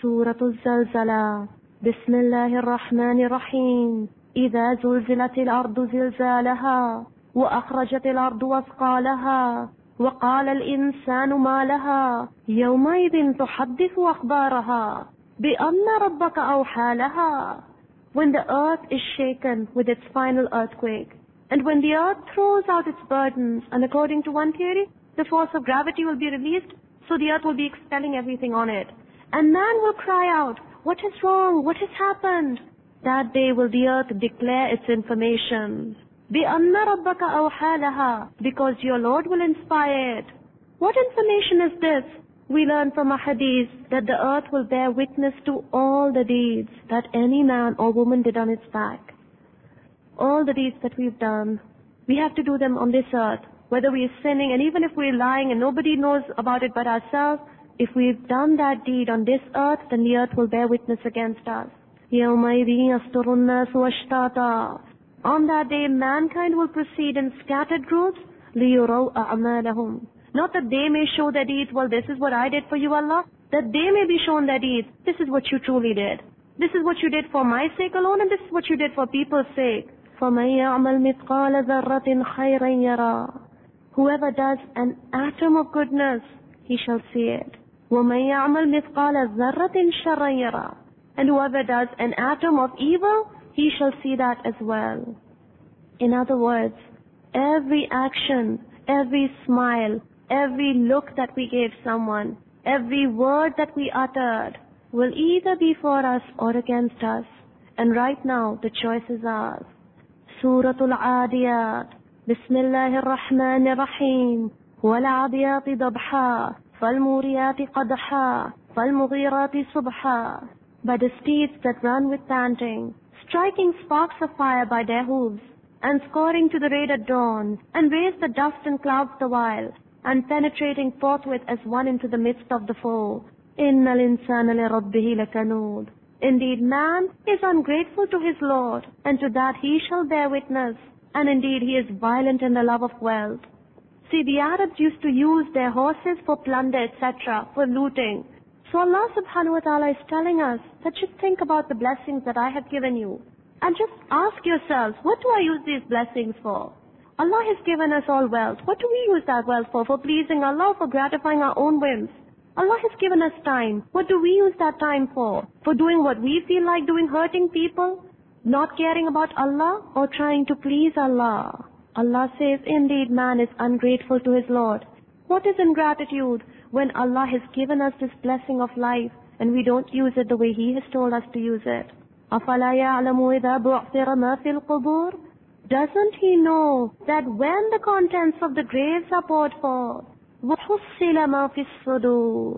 سورة الزلزلة. بسم الله الرحمن الرحيم. إذا زلزلت الأرض زلزالها وأخرجت الأرض أثقالها وقال الإنسان ما لها يومئذ تحدث أخبارها بأن ربك أوحى لها. When the earth is shaken with its final earthquake, and when the earth throws out its burdens, and according to one theory, the force of gravity will be released, so the earth will be expelling everything on it. And man will cry out, what is wrong? What has happened? That day will the earth declare its information. بِأَنَّ رَبَّكَ أَوْحَى لَهَا, because your Lord will inspire it. What information is this? We learn from a hadith that the earth will bear witness to all the deeds that any man or woman did on its back. All the deeds that we've done, we have to do them on this earth. Whether we are sinning, and even if we're lying and nobody knows about it but ourselves, if we've done that deed on this earth, then the earth will bear witness against us. يَوْمَئِذٍ يَصْدُرُ النَّاسُ أَشْتَاتًا. On that day, mankind will proceed in scattered groups, لِيُرَوْا أَعْمَالَهُمْ. Not that they may show their deeds, well, this is what I did for you, Allah. That they may be shown their deeds. This is what you truly did. This is what you did for my sake alone, and this is what you did for people's sake. فَمَنْ يَعْمَلْ مِثْقَالَ ذَرَّةٍ خَيْرًا يَرَى. Whoever does an atom of goodness, he shall see it. وَمَنْ يَعْمَلْ مِثْقَالَ ذَرَّةٍ شَرًّا يَرَى. And whoever does an atom of evil, he shall see that as well. In other words, every action, every smile, every look that we gave someone, every word that we uttered, will either be for us or against us. And right now, the choice is ours. Suratul Adiyat. Bismillahir Rahmanir Rahim. وَالْعَادِيَاتِ ضَبْحًا فَالْمُورِيَاتِ قَدْحًا فَالْمُغِيرَاتِ صُبْحًا. By the steeds that run with panting, striking sparks of fire by their hooves, and scoring to the raid at dawn, and raise the dust and clouds the while, and penetrating forthwith as one into the midst of the foe. إِنَّ الْإِنسَانَ لِرَبِّهِ لَكَنُودٌ. Indeed, man is ungrateful to his Lord, and to that he shall bear witness. And indeed, he is violent in the love of wealth. See, the Arabs used to use their horses for plunder, etc., for looting. So Allah subhanahu wa ta'ala is telling us that just think about the blessings that I have given you. And just ask yourselves, what do I use these blessings for? Allah has given us all wealth. What do we use that wealth for? For pleasing Allah, for gratifying our own whims. Allah has given us time. What do we use that time for? For doing what we feel like doing, hurting people, not caring about Allah, or trying to please Allah? Allah says, indeed, man is ungrateful to his Lord. What is ingratitude? When Allah has given us this blessing of life, and we don't use it the way He has told us to use it. أَفَلَا يَعْلَمُ إِذَا بُعْثِرَ مَا فِي الْقُبُورِ. Doesn't he know that when the contents of the graves are poured forth, وَحُصِّلَ مَا فِي الصُّدُورِ,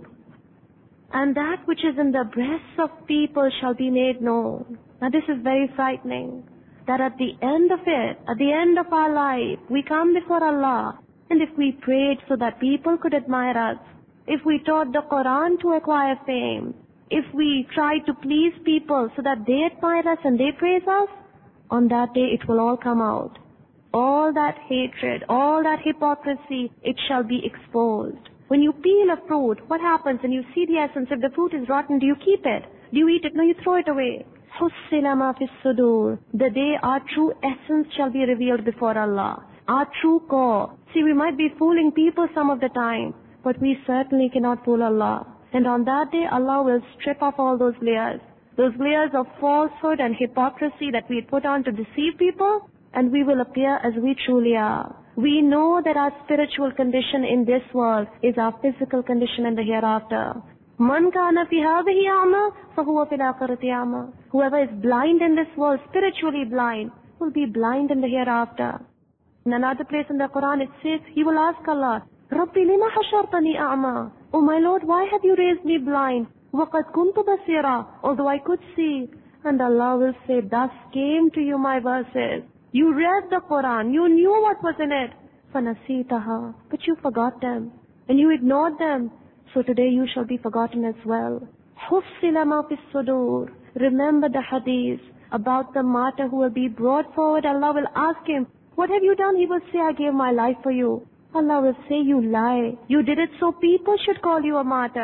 and that which is in the breasts of people shall be made known. Now this is very frightening, that at the end of it, at the end of our life, we come before Allah, and if we prayed so that people could admire us, if we taught the Quran to acquire fame, if we tried to please people so that they admire us and they praise us, on that day it will all come out. All that hatred, all that hypocrisy, it shall be exposed. When you peel a fruit, what happens? And you see the essence. If the fruit is rotten, do you keep it? Do you eat it? No, you throw it away. حُصِّلَ مَا فِي الصُّدُورِ. The day our true essence shall be revealed before Allah. Our true core. See, we might be fooling people some of the time, but we certainly cannot fool Allah. And on that day, Allah will strip off all those layers of falsehood and hypocrisy that we put on to deceive people, and we will appear as we truly are. We know that our spiritual condition in this world is our physical condition in the hereafter. مَنْ كَانَ فِي هَذِهِ أَعْمَى فَهُوَ فِي الْآخِرَةِ أَعْمَى. Whoever is blind in this world, spiritually blind, will be blind in the hereafter. In another place in the Quran it says, he will ask Allah, رَبِّ لِمَ حَشَرْتَنِي أَعْمَى. Oh my Lord, why have you raised me blind? وَقَدْ كُنْتُ بَصِيرًا. Although I could see. And Allah will say, thus came to you my verses. You read the Quran, you knew what was in it. فَنَسِيتَهَا. But you forgot them, and you ignored them. So today you shall be forgotten as well. حُصِّلَ مَا فِي الصُّدُورِ. Remember the hadith about the martyr who will be brought forward. Allah will ask him, what have you done? He will say, I gave my life for you. Allah will say, you lie. You did it so people should call you a martyr.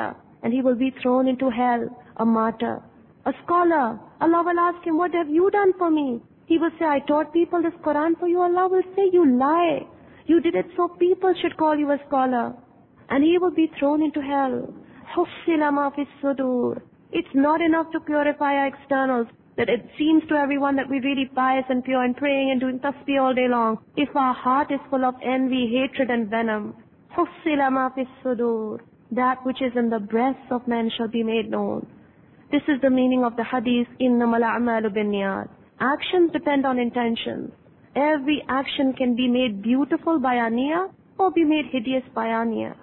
and he will be thrown into hell, a martyr. A scholar, Allah will ask him, what have you done for me? He will say, I taught people this Quran for you. Allah will say, you lie. You did it so people should call you a scholar. And he will be thrown into hell. حُصِّلَ مَا فِي الصُّدُورِ. It's not enough to purify our externals, that it seems to everyone that we're really pious and pure and praying and doing tasbih all day long. If our heart is full of envy, hatred and venom, حُصِّلَ مَا فِي الصُّدُورِ. That which is in the breasts of men shall be made known. This is the meaning of the hadith, إِنَّمَا الْأَعْمَالُ بِالنِّيَّاتِ. Actions depend on intentions. Every action can be made beautiful by our niyyah or be made hideous by our niyyah.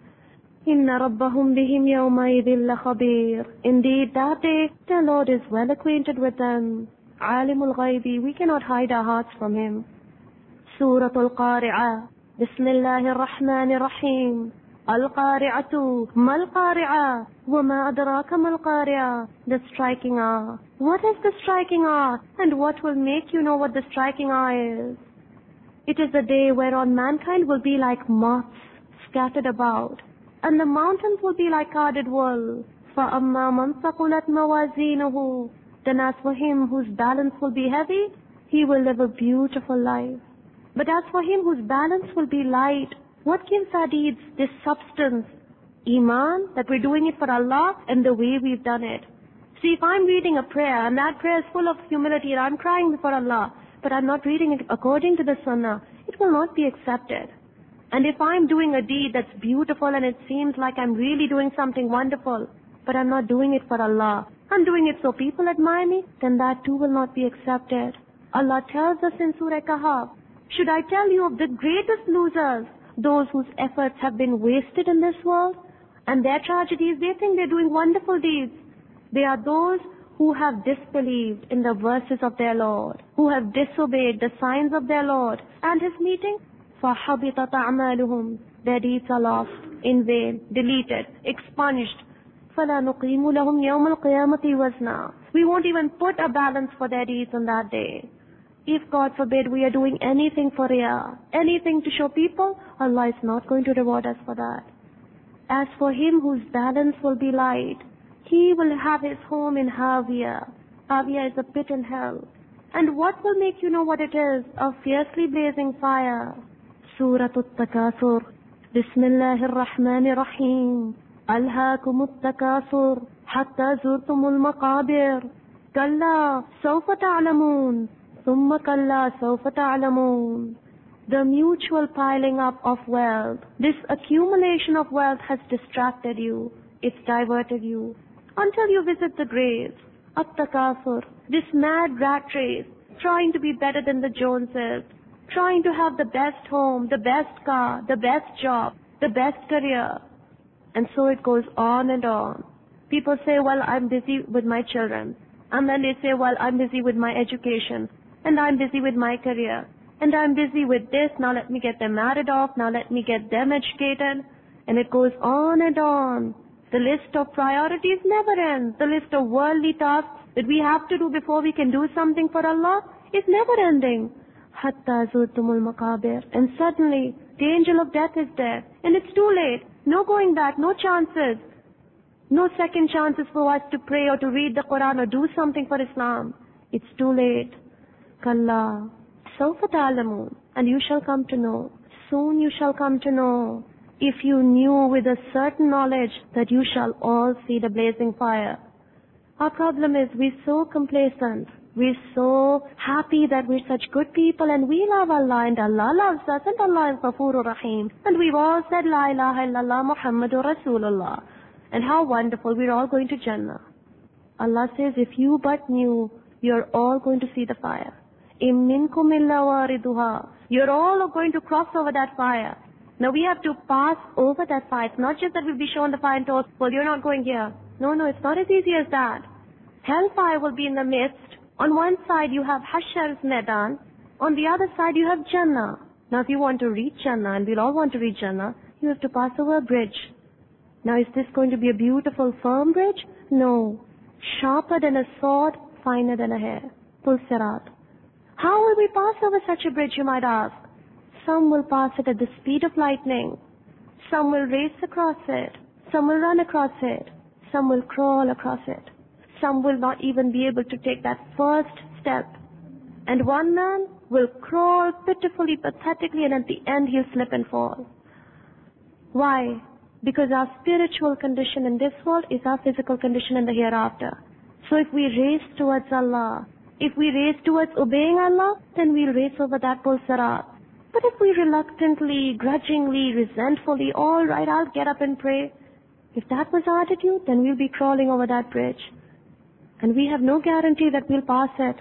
إِنَّ رَبَّهُمْ بِهِمْ يَوْمَئِذٍ لَخَبِيرٌ. Indeed, that day, their Lord is well acquainted with them. عَالِمُ الْغَيْبِ. We cannot hide our hearts from Him. Suratul Qari'ah. Bismillahir Rahmanir Rahim. Al-Qari'atu. Mal-Qari'ah. وَمَا أَدْرَاكَ مَا-الْقَارِعَةُ. The striking hour. What is the striking hour? And what will make you know what the striking hour is? It is the day whereon mankind will be like moths scattered about, and the mountains will be like carded wool. فَأَمَّا مَنْ ثَقُلَتْ مَوَازِينُهُ. Then as for him whose balance will be heavy, he will live a beautiful life. But as for him whose balance will be light, what gives our deeds this substance? Iman, that we're doing it for Allah and the way we've done it. See, if I'm reading a prayer and that prayer is full of humility and I'm crying before Allah, but I'm not reading it according to the Sunnah, it will not be accepted. And if I'm doing a deed that's beautiful and it seems like I'm really doing something wonderful, but I'm not doing it for Allah, I'm doing it so people admire me, then that too will not be accepted. Allah tells us in Surah Kahf, should I tell you of the greatest losers? Those whose efforts have been wasted in this world, and their tragedies, they think they're doing wonderful deeds. They are those who have disbelieved in the verses of their Lord, who have disobeyed the signs of their Lord and His meeting. فَحَبِطَتْ أَعْمَالُهُمْ. Their deeds are lost, in vain, deleted, expunged. فَلَا نُقِيمُ لَهُمْ يَوْمَ الْقِيَامَةِ وَزْنًا. We won't even put a balance for their deeds on that day. If, God forbid, we are doing anything for riyah, anything to show people, Allah is not going to reward us for that. As for him whose balance will be light, he will have his home in Hawiya. Hawiya is a pit in hell. And what will make you know what it is? A fiercely blazing fire. Suratul Takasur. Bismillahir Rahmanir Rahim. Alhaakumut Takasur. Hatta zurtumul maqabir. Kalla sawfa ta'lamun. Thumma kalla sawfa ta'lamun. The mutual piling up of wealth, this accumulation of wealth has distracted you. It's diverted you. Until you visit the graves. At-takasur, this mad rat race, trying to be better than the Joneses, trying to have the best home, the best car, the best job, the best career. And so it goes on and on. People say, well, I'm busy with my children. And then they say, well, I'm busy with my education. And I'm busy with my career. And I'm busy with this, now let me get them married off, now let me get them educated. And it goes on and on. The list of priorities never ends. The list of worldly tasks that we have to do before we can do something for Allah is never ending. Hatta zurtumul maqabir. And suddenly, the angel of death is there. And it's too late. No going back, no chances. No second chances for us to pray or to read the Quran or do something for Islam. It's too late. Kalla. Sawfa ta'lamun. And you shall come to know. Soon you shall come to know. If you knew with a certain knowledge that you shall all see the blazing fire. Our problem is we're so complacent. We're so happy that we're such good people and we love Allah and Allah loves us and Allah is Ghafurur Rahim. And we've all said La ilaha illallah Muhammadur Rasulullah. And how wonderful, we're all going to Jannah. Allah says, if you but knew, you're all going to see the fire. Im minkum illa wariduha. You're all going to cross over that fire. Now we have to pass over that fire. It's not just that we'll be shown the fire and told, well, you're not going here. No, it's not as easy as that. Hellfire will be in the midst. On one side you have Hashar's Medan. On the other side you have Jannah. Now if you want to reach Jannah, and we'll all want to reach Jannah, you have to pass over a bridge. Now is this going to be a beautiful firm bridge? No. Sharper than a sword, finer than a hair. Pul Sirat. How will we pass over such a bridge, you might ask? Some will pass it at the speed of lightning. Some will race across it. Some will run across it. Some will crawl across it. Some will not even be able to take that first step. And one man will crawl pitifully, pathetically, and at the end he'll slip and fall. Why? Because our spiritual condition in this world is our physical condition in the hereafter. So if we race towards Allah, if we race towards obeying Allah, then we'll race over that pul sirat. But if we reluctantly, grudgingly, resentfully, all right, I'll get up and pray, if that was our attitude, then we'll be crawling over that bridge. And we have no guarantee that we'll pass it.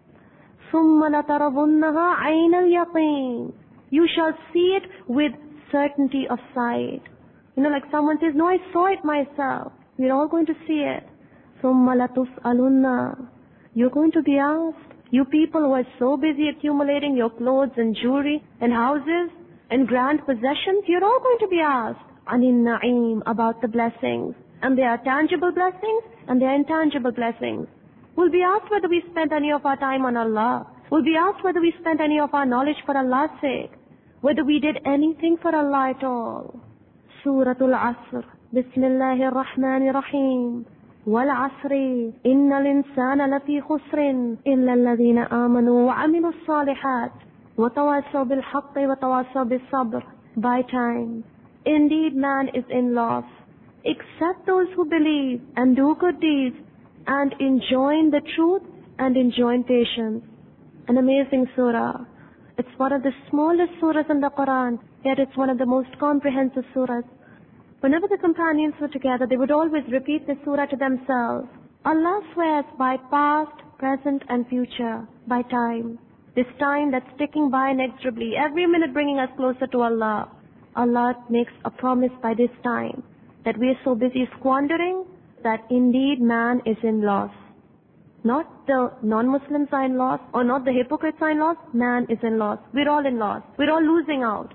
ثُمَّ لَتَرَوُنَّهَا عَيْنَ الْيَقِينِ. You shall see it with certainty of sight. Like someone says, no, I saw it myself. We're all going to see it. ثُمَّ لَتُسْأَلُنَّ. You're going to be asked. You people who are so busy accumulating your clothes and jewelry and houses and grand possessions, you're all going to be asked. Anin na'im, about the blessings. And they are tangible blessings and they are intangible blessings. We'll be asked whether we spent any of our time on Allah. We'll be asked whether we spent any of our knowledge for Allah's sake. Whether we did anything for Allah at all. Suratul Asr. Bismillahir Rahmanir Rahim. وَالْعَصْرِ إِنَّ الْإِنسَانَ لَفِي خُسْرٍ إِلَّا الَّذِينَ آمَنُوا وَعَمِلُوا الصَّالِحَاتِ وَتَوَاصَوْا بِالْحَقِّ وَتَوَاصَوْا بِالصَّبْرِ. By time, indeed man is in loss, except those who believe and do good deeds and enjoin the truth and enjoin patience. An amazing surah. It's one of the smallest surahs in the Quran, yet it's one of the most comprehensive surahs. Whenever the companions were together, they would always repeat this surah to themselves. Allah swears by past, present and future, by time. This time that's ticking by inexorably, every minute bringing us closer to Allah. Allah makes a promise by this time that we are so busy squandering that indeed man is in loss. Not the non-Muslims are in loss or not the hypocrites are in loss, man is in loss. We're all in loss. We're all losing out.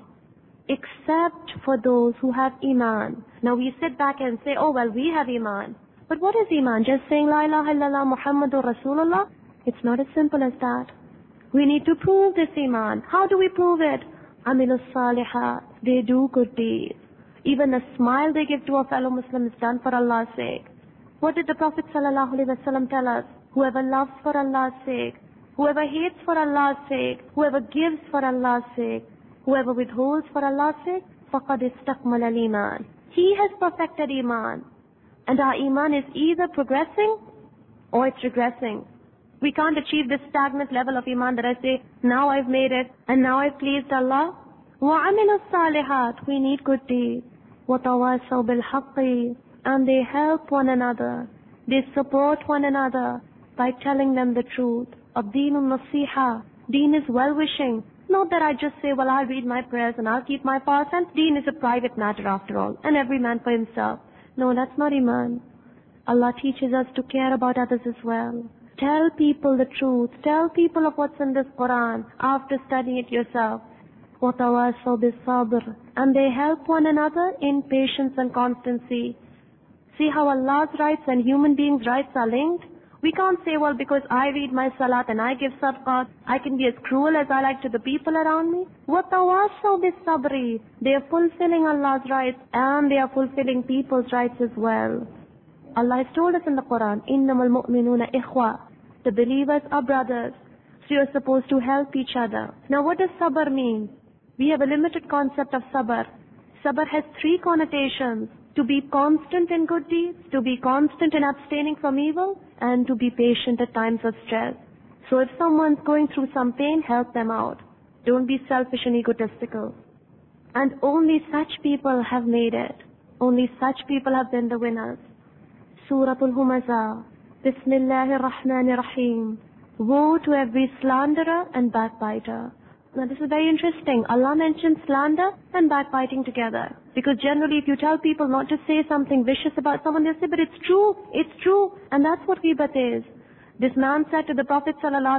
Except for those who have Iman. Now we sit back and say, oh well, we have Iman. But what is Iman? Just saying La ilaha illallah Muhammadur Rasulullah? It's not as simple as that. We need to prove this Iman. How do we prove it? Amilus Salihat. They do good deeds. Even a smile they give to a fellow Muslim is done for Allah's sake. What did the Prophet ﷺ tell us? Whoever loves for Allah's sake, whoever hates for Allah's sake, whoever gives for Allah's sake, whoever withholds for Allah's sake, فَقَدْ اسْتَكْمَلَ الْإِيمَانِ. He has perfected Iman. And our Iman is either progressing or it's regressing. We can't achieve this stagnant level of Iman that I say, now I've made it and now I've pleased Allah. وَعَمِلُوا الصَّالِحَاتِ. We need good deeds. وَتَوَاصَوْا بِالْحَقِّ. And they help one another. They support one another by telling them the truth. Ad-deenun nasiha. Deen is well-wishing. Not that I just say, well, I'll read my prayers and I'll keep my fast, and deen is a private matter after all, and every man for himself. No, that's not Iman. Allah teaches us to care about others as well. Tell people the truth. Tell people of what's in this Quran after studying it yourself. وَتَوَاصَوْا بِالصَّبْرِ. And they help one another in patience and constancy. See how Allah's rights and human beings' rights are linked? We can't say, well, because I read my salat and I give sadaqah, I can be as cruel as I like to the people around me. وَتَوَاصَوْا بِالصَّبْرِ. They are fulfilling Allah's rights and they are fulfilling people's rights as well. Allah has told us in the Quran, إِنَّمَا الْمُؤْمِنُونَ إِخْوَةً. The believers are brothers. So you're supposed to help each other. Now what does sabr mean? We have a limited concept of sabr. Sabr has three connotations. To be constant in good deeds, to be constant in abstaining from evil, and to be patient at times of stress. So if someone's going through some pain, help them out. Don't be selfish and egotistical. And only such people have made it. Only such people have been the winners. Suratul Humazah. Bismillahir Rahmanir Rahim. Woe to every slanderer and backbiter. Now this is very interesting. Allah mentions slander and backbiting together. Because generally if you tell people not to say something vicious about someone, they'll say, but it's true. And that's what ghibat is. This man said to the Prophet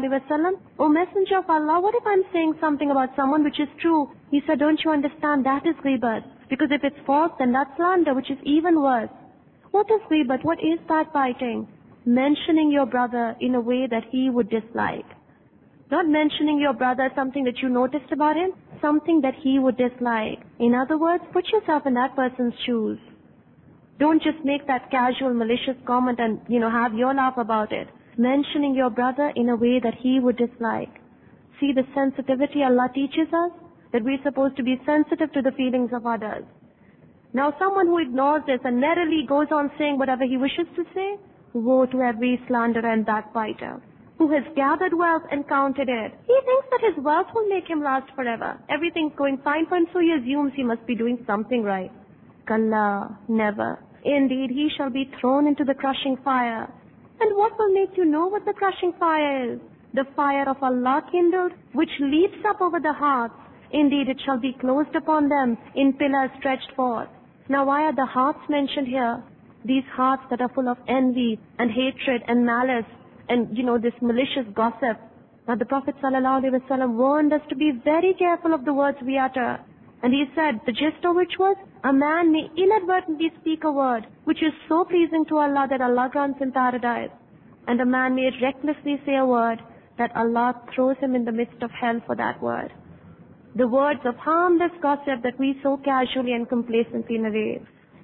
ﷺ, O Messenger of Allah, what if I'm saying something about someone which is true? He said, don't you understand, that is ghibat. Because if it's false, then that's slander, which is even worse. What is ghibat? What is backbiting? Mentioning your brother in a way that he would dislike. Not mentioning your brother something that you noticed about him, something that he would dislike. In other words, put yourself in that person's shoes. Don't just make that casual, malicious comment and, have your laugh about it. Mentioning your brother in a way that he would dislike. See the sensitivity Allah teaches us? That we're supposed to be sensitive to the feelings of others. Now someone who ignores this and merrily goes on saying whatever he wishes to say, woe to every slanderer and backbiter, who has gathered wealth and counted it. He thinks that his wealth will make him last forever. Everything's going fine for him, so he assumes he must be doing something right. Kalla, never. Indeed, he shall be thrown into the crushing fire. And what will make you know what the crushing fire is? The fire of Allah kindled, which leaps up over the hearts. Indeed, it shall be closed upon them in pillars stretched forth. Now why are the hearts mentioned here? These hearts that are full of envy and hatred and malice and, this malicious gossip. Now the Prophet ﷺ warned us to be very careful of the words we utter. And he said, the gist of which was, a man may inadvertently speak a word which is so pleasing to Allah that Allah grants him paradise. And a man may recklessly say a word that Allah throws him in the midst of hell for that word. The words of harmless gossip that we so casually and complacently narrate.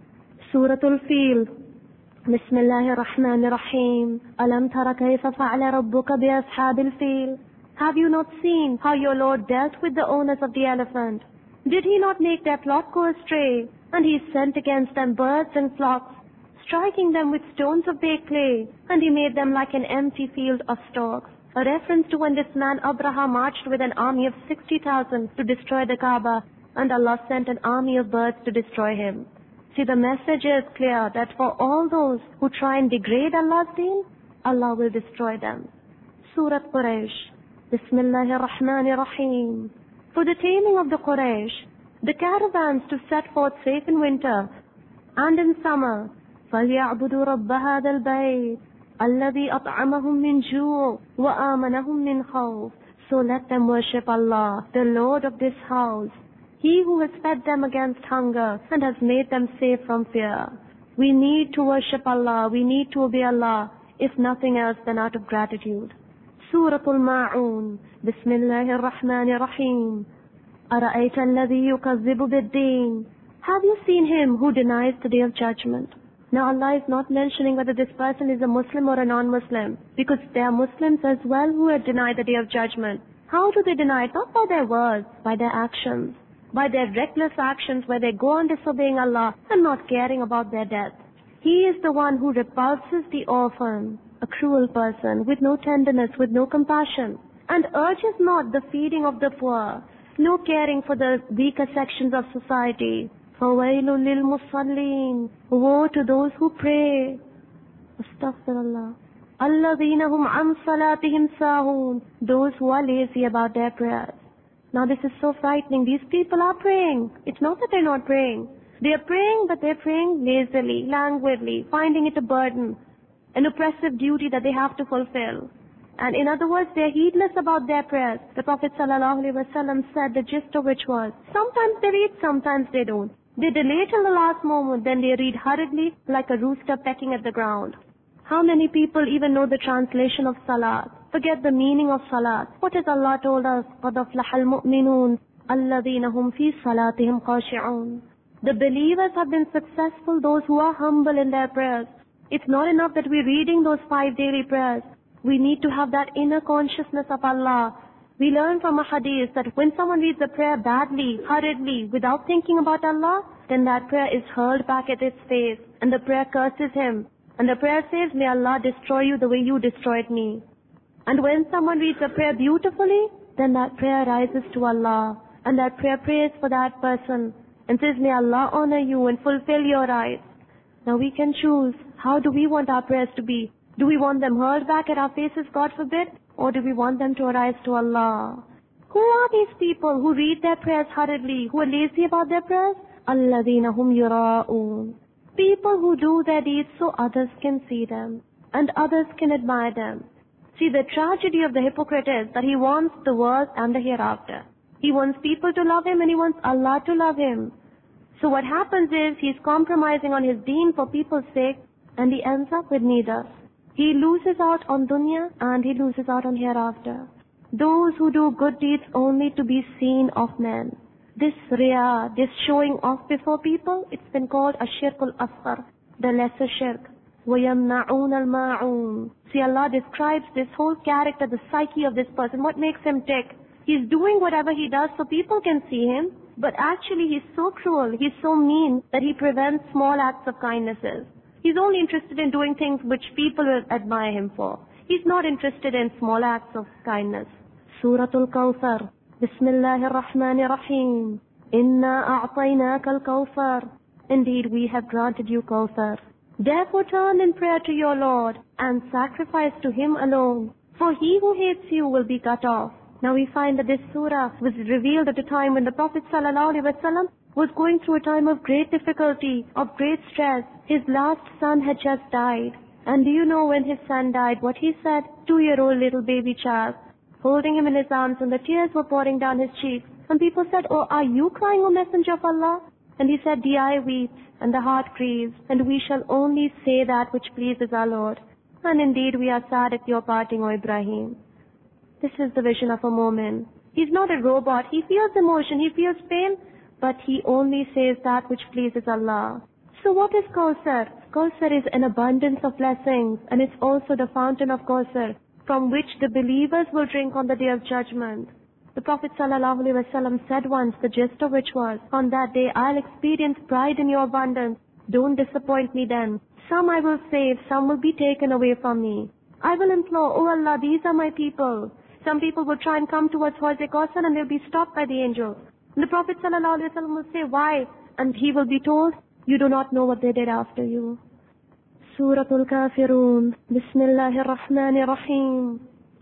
Suratul Fil. Bismillahir Rahmanir Rahim. Alam tara kayfa fa'ala rabbuka bi ashabil fil. Have you not seen how your Lord dealt with the owners of the elephant? Did he not make their flock go astray? And he sent against them birds and flocks, striking them with stones of baked clay, and he made them like an empty field of stalks. A reference to when this man Abraha marched with an army of 60,000 to destroy the Kaaba, and Allah sent an army of birds to destroy him. See, the message is clear that for all those who try and degrade Allah's deen, Allah will destroy them. Surat Quraysh. Bismillahir Rahmanir Rahim. For the taming of the Quraysh, the caravans to set forth safe in winter and in summer. فَلْيَعْبُدُوا رَبَّ هَذَا الْبَيْتِ الَّذِي أَطْعَمَهُم مِّن جُوعٍ وَآمَنَهُم مِّن خَوْفٍ. So let them worship Allah, the Lord of this house, He who has fed them against hunger and has made them safe from fear. We need to worship Allah, we need to obey Allah, if nothing else than out of gratitude. Suratul Ma'un. Bismillahir Rahmanir Rahim. أَرَأَيْتَ الَّذِي يُكَذِّبُ بِالدِّينِ. Have you seen him who denies the Day of Judgment? Now Allah is not mentioning whether this person is a Muslim or a non-Muslim, because there are Muslims as well who have denied the Day of Judgment. How do they deny it? Not by their words, by their actions, by their reckless actions where they go on disobeying Allah and not caring about their death. He is the one who repulses the orphan, a cruel person with no tenderness, with no compassion, and urges not the feeding of the poor, no caring for the weaker sections of society. فَوَيْلٌ لِلْمُصَلِّينَ. Woe to those who pray. Astaghfirullah. الَّذِينَ هُمْ عَنْ صَلَاتِهِمْ سَاهُونَ. Those who are lazy about their prayers. Now this is so frightening. These people are praying. It's not that they're not praying. They are praying, but they're praying lazily, languidly, finding it a burden, an oppressive duty that they have to fulfill. And in other words, they're heedless about their prayers. The Prophet ﷺ said, the gist of which was, sometimes they read, sometimes they don't. They delay till the last moment, then they read hurriedly like a rooster pecking at the ground. How many people even know the translation of Salat? Forget the meaning of Salat. What has Allah told us? قَدْ أَفْلَحَ الْمُؤْمِنُونَ الَّذِينَ هُمْ فِي صَلَاتِهِمْ خَاشِعُونَ. The believers have been successful, those who are humble in their prayers. It's not enough that we're reading those 5 daily prayers. We need to have that inner consciousness of Allah. We learn from a hadith that when someone reads a prayer badly, hurriedly, without thinking about Allah, then that prayer is hurled back at its face, and the prayer curses him. And the prayer says, may Allah destroy you the way you destroyed me. And when someone reads a prayer beautifully, then that prayer rises to Allah, and that prayer prays for that person, and says, may Allah honor you and fulfill your rights. Now we can choose, how do we want our prayers to be? Do we want them hurled back at our faces, God forbid? Or do we want them to arise to Allah? Who are these people who read their prayers hurriedly, who are lazy about their prayers? الَّذِينَ هُمْ يُرَاءُونَ. People who do their deeds so others can see them, and others can admire them. See, the tragedy of the hypocrite is that he wants the world and the hereafter. He wants people to love him and he wants Allah to love him. So what happens is, he's compromising on his deen for people's sake, and he ends up with neither. He loses out on dunya and he loses out on hereafter. Those who do good deeds only to be seen of men. This riya, this showing off before people, it's been called ashirkul asghar. the lesser shirk. وَيَمْنَعُونَ الْمَاعُونَ. See, Allah describes this whole character, the psyche of this person, what makes him tick. He's doing whatever he does so people can see him, but actually he's so cruel, he's so mean that he prevents small acts of kindnesses. He's only interested in doing things which people will admire him for. He's not interested in small acts of kindness. Suratul Kawthar. Bismillahir Rahmanir Rahim. Inna a'tainaka al-Kawthar. Indeed, we have granted you Kawthar. Therefore turn in prayer to your Lord and sacrifice to Him alone, for he who hates you will be cut off. Now we find that this surah was revealed at a time when the Prophet ﷺ was going through a time of great difficulty, of great stress. His last son had just died. And do you know when his son died, what he said? 2-year-old little baby child, holding him in his arms, and the tears were pouring down his cheeks. And people said, "Oh, are you crying, O Messenger of Allah?" And he said, "The eye weeps and the heart grieves, and we shall only say that which pleases our Lord. And indeed we are sad at your parting, O Ibrahim." This is the vision of a moment. He's not a robot. He feels emotion, he feels pain, but he only says that which pleases Allah. So what is Kawthar? Kawthar is an abundance of blessings, and it's also the fountain of Kawthar, from which the believers will drink on the day of judgment. The Prophet ﷺ said once, the gist of which was, "On that day I'll experience pride in your abundance. Don't disappoint me then. Some I will save, some will be taken away from me. I will implore, O Allah, these are my people." Some people will try and come towards Hawz Kawthar and they'll be stopped by the angels. And the Prophet ﷺ will say, "Why?" And he will be told, "You do not know what they did after you." Suratul Kafirun. Bismillahir Rahmanir Rahim.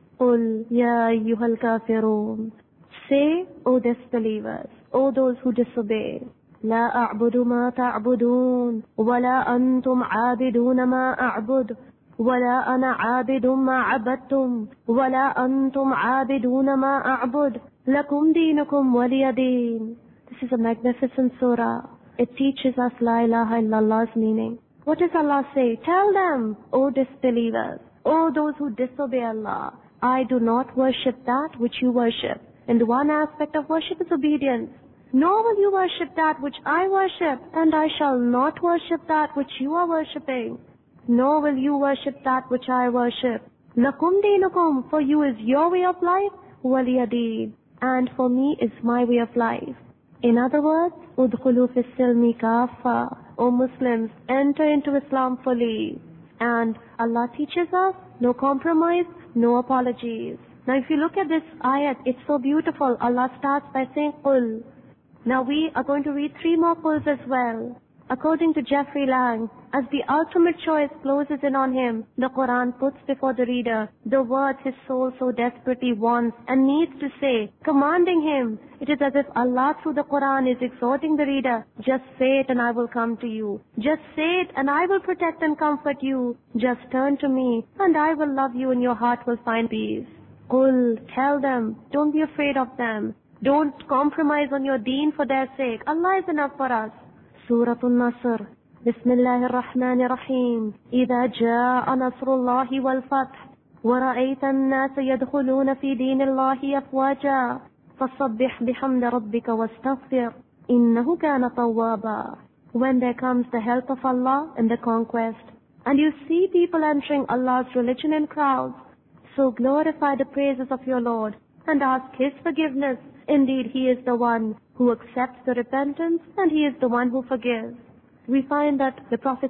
Qul ya ayyuhal kafirun. Say, O disbelievers, O those who disobey, La a'budu ma ta'budun, wa la antum 'abidun ma a'bud, wa la ana 'abidun ma 'abadtum, wa la antum 'abidun ma a'bud, lakum dinukum waliya din. This is a magnificent surah. It teaches us La ilaha illallah's meaning. What does Allah say? Tell them, O disbelievers, O those who disobey Allah, I do not worship that which you worship. And one aspect of worship is obedience. Nor will you worship that which I worship, and I shall not worship that which you are worshipping. Nor will you worship that which I worship. Lakum dinukum, for you is your way of life, waliya deen, and for me is my way of life. In other words, udkhulu fis silmi kaffa, O Muslims, enter into Islam fully. And Allah teaches us, no compromise, no apologies. Now if you look at this ayat, it's so beautiful. Allah starts by saying, Qul. Now we are going to read 3 more Quls as well. According to Jeffrey Lang, as the ultimate choice closes in on him, the Quran puts before the reader the words his soul so desperately wants and needs to say, commanding him. It is as if Allah through the Quran is exhorting the reader, just say it and I will come to you. Just say it and I will protect and comfort you. Just turn to me and I will love you and your heart will find peace. Qul, tell them, don't be afraid of them. Don't compromise on your deen for their sake. Allah is enough for us. Suratul Nasr. Bismillahir Rahmanir Rahim. إذا جاء نصر الله والفتح ورأيت الناس يدخلون في دين الله أفواجا فسبح بحمد ربك واستغفر إنه كان توابا. When there comes the help of Allah and the conquest, and you see people entering Allah's religion in crowds, so glorify the praises of your Lord and ask His forgiveness. Indeed, He is the one who accepts the repentance and He is the one who forgives. We find that the Prophet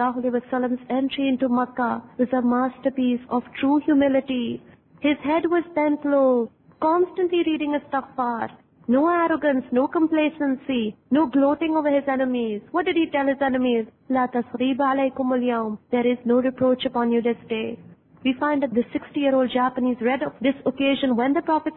ﷺ's entry into Makkah was a masterpiece of true humility. His head was bent low, constantly reading istighfar. No arrogance, no complacency, no gloating over his enemies. What did he tell his enemies? La tasriba alaykum al-yawm. There is no reproach upon you this day. We find that the 60-year-old Japanese read of this occasion when the Prophet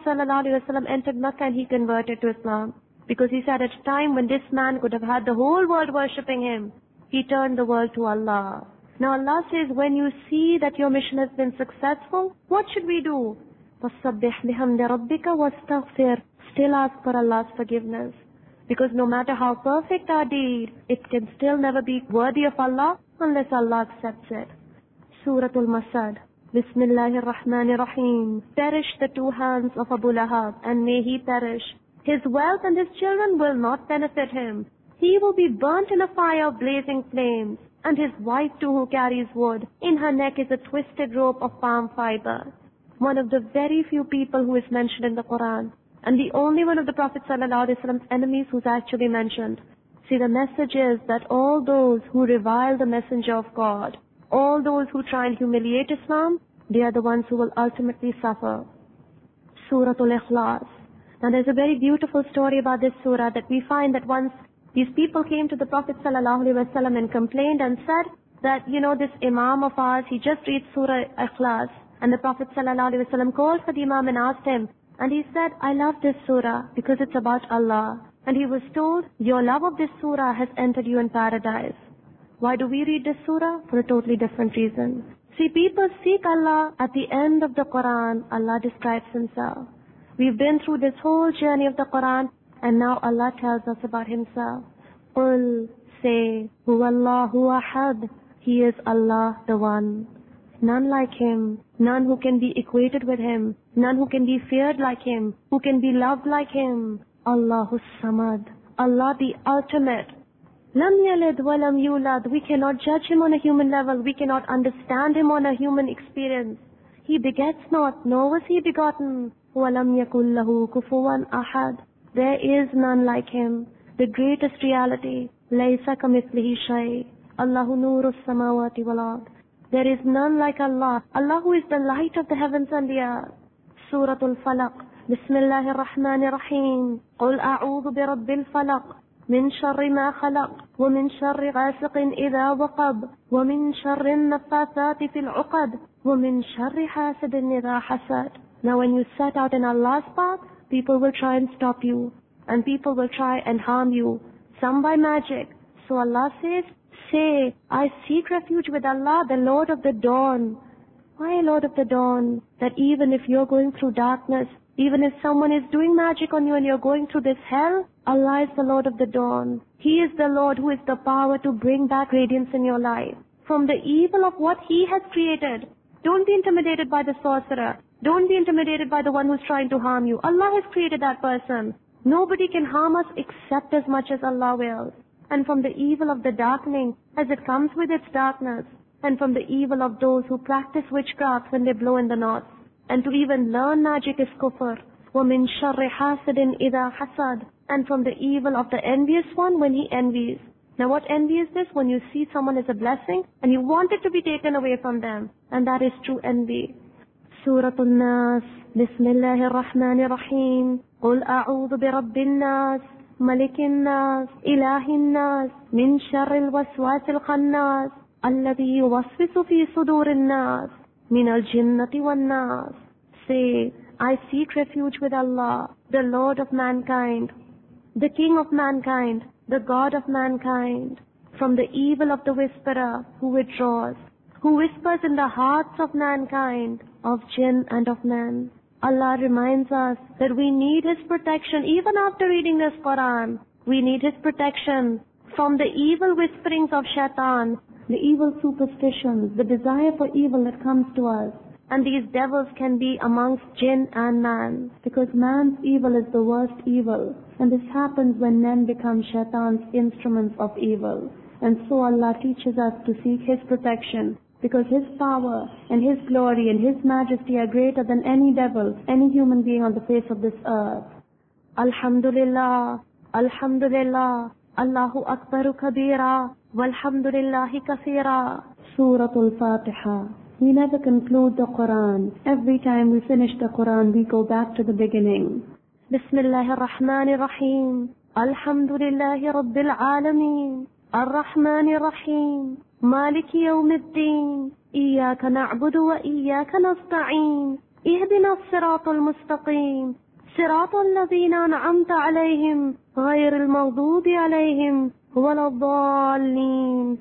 ﷺ entered Makkah and he converted to Islam. Because he said at a time when this man could have had the whole world worshipping him, he turned the world to Allah. Now Allah says, when you see that your mission has been successful, what should we do? فَصَبِّحْ بِحَمْدِ رَبِّكَ وَاسْتَغْفِرْ. Still ask for Allah's forgiveness. Because no matter how perfect our deed, it can still never be worthy of Allah unless Allah accepts it. Suratul Masad. Bismillahir Rahmanir Rahim. Perish the 2 hands of Abu Lahab, and may he perish. His wealth and his children will not benefit him. He will be burnt in a fire of blazing flames. and his wife too who carries wood. In her neck is a twisted rope of palm fiber. One of the very few people who is mentioned in the Quran, and the only one of the Prophet ﷺ's enemies who's actually mentioned. See, the message is that all those who revile the messenger of God, all those who try and humiliate Islam, they are the ones who will ultimately suffer. Surah Al-Ikhlas. Now there's a very beautiful story about this surah, that we find that once these people came to the Prophet ﷺ and complained and said that, this Imam of ours, he just reads Surah Ikhlas. And the Prophet ﷺ called for the Imam and asked him, and he said, I love this surah because it's about Allah. And he was told, your love of this surah has entered you in paradise. Why do we read this surah? For a totally different reason. See, people seek Allah. At the end of the Quran, Allah describes Himself. We've been through this whole journey of the Quran, and now Allah tells us about Himself. Qul, say, Huwallahu ahad. He is Allah, the One. None like Him, none who can be equated with Him, none who can be feared like Him, who can be loved like Him. Allahus Samad, Allah the ultimate. Lam yalid wa lam yulad. We cannot judge Him on a human level, we cannot understand Him on a human experience. He begets not, nor was He begotten. Wa lam yakul lahu kufuwan ahad. There is none like Him, the greatest reality. Laysa kamithlihi shay. Allahu nurus samawati wal ard. There is none like Allah, Allah who is the light of the heavens and the earth. Surah Al-Falaq. Bismillahir Rahmanir Rahim. Qul a'udhu bi Rabbil Falaq. Min sharri ma khalaq. Wa min sharri ghasiqin idha waqab. Wa min sharri nafathati fil uqad. Wa min sharri hasidin idha hasad. Now when you set out in Allah's path, people will try and stop you. And people will try and harm you. Some by magic. So Allah says, say, I seek refuge with Allah, the Lord of the dawn. Why Lord of the dawn? That even if you're going through darkness, even if someone is doing magic on you and you're going through this hell, Allah is the Lord of the dawn. He is the Lord who is the power to bring back radiance in your life from the evil of what He has created. Don't be intimidated by the sorcerer. Don't be intimidated by the one who's trying to harm you. Allah has created that person. Nobody can harm us except as much as Allah wills. And from the evil of the darkening, as it comes with its darkness, and from the evil of those who practice witchcraft when they blow in the knots, and to even learn magic is kufr. وَمِن شَرِّ حَاسِدٍ إِذَا حَسَدٍ. And from the evil of the envious one when he envies. Now what envy is this? When you see someone as a blessing, and you want it to be taken away from them. And that is true envy. Surah Al-Nas. Bismillahir Rahmanir Rahim. قُلْ أَعُوذُ بِرَبِّ النَّاسِ ملك الناس إله الناس من شر الوسواس الخناس الذي يوسوس في صدور الناس من الجنة والناس. Say, I seek refuge with Allah, the Lord of mankind, the King of mankind, the God of mankind, from the evil of the whisperer who withdraws, who whispers in the hearts of mankind, of jinn and of men. Allah reminds us that we need His protection even after reading this Quran. We need His protection from the evil whisperings of shaitan, the evil superstitions, the desire for evil that comes to us. And these devils can be amongst jinn and man, because man's evil is the worst evil. And this happens when men become shaitan's instruments of evil. And so Allah teaches us to seek His protection, because His power and His glory and His majesty are greater than any devil, any human being on the face of this earth. Alhamdulillah, Alhamdulillah, Allahu Akbaru Kabira, Walhamdulillahi Kathira. Surah Al-Fatiha. We never conclude the Quran. Every time we finish the Quran, we go back to the beginning. Bismillahir Rahmanir Rahim. Alhamdulillahi Rabbil Alameen. Ar-Rahmanir Rahim. مالك يوم الدين إياك نعبد وإياك نستعين اهدنا الصراط المستقيم صراط الذين أنعمت عليهم غير المغضوب عليهم ولا الضالين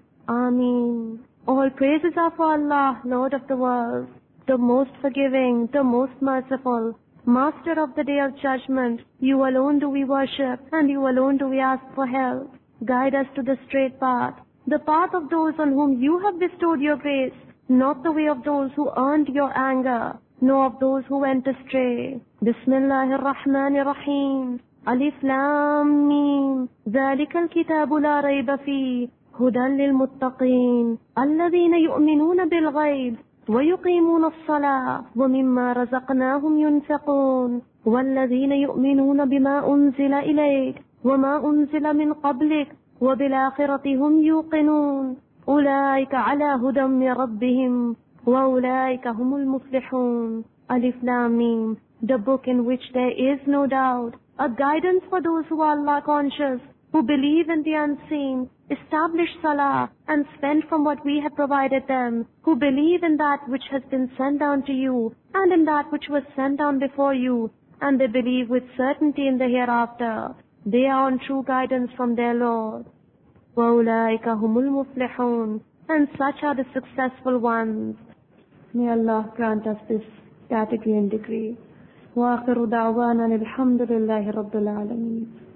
آمين. All praises are for Allah, Lord of the world, the most forgiving, the most merciful, Master of the Day of Judgment. You alone do we worship, and You alone do we ask for help. Guide us to the straight path, the path of those on whom You have bestowed Your grace, not the way of those who earned Your anger, nor of those who went astray. Bismillahir Rahmanir Rahim. Alif Lam Mim. ذَلِكَ الْكِتَابُ لَا رَيْبَ فِيهِ هدى للمتقين الذين يؤمنون بالغيب ويقيمون الصلاة ومما رزقناهم ينفقون والذين يؤمنون بما أنزل إليك وما أنزل من قبلك وبالآخرة هم يوقنون أولئك على هدى من ربهم وأولئك هم المفلحون. Alif Lam Mim, the book in which there is no doubt, a guidance for those who are Allah conscious, who believe in the unseen, establish salah and spend from what we have provided them, who believe in that which has been sent down to you and in that which was sent down before you, and they believe with certainty in the hereafter. They are on true guidance from their Lord. وَأُولَٰئِكَ هُمُ الْمُفْلِحُونَ, and such are the successful ones. May Allah grant us this category and degree. وآخر دعوانا الحمد لله رب العالمين.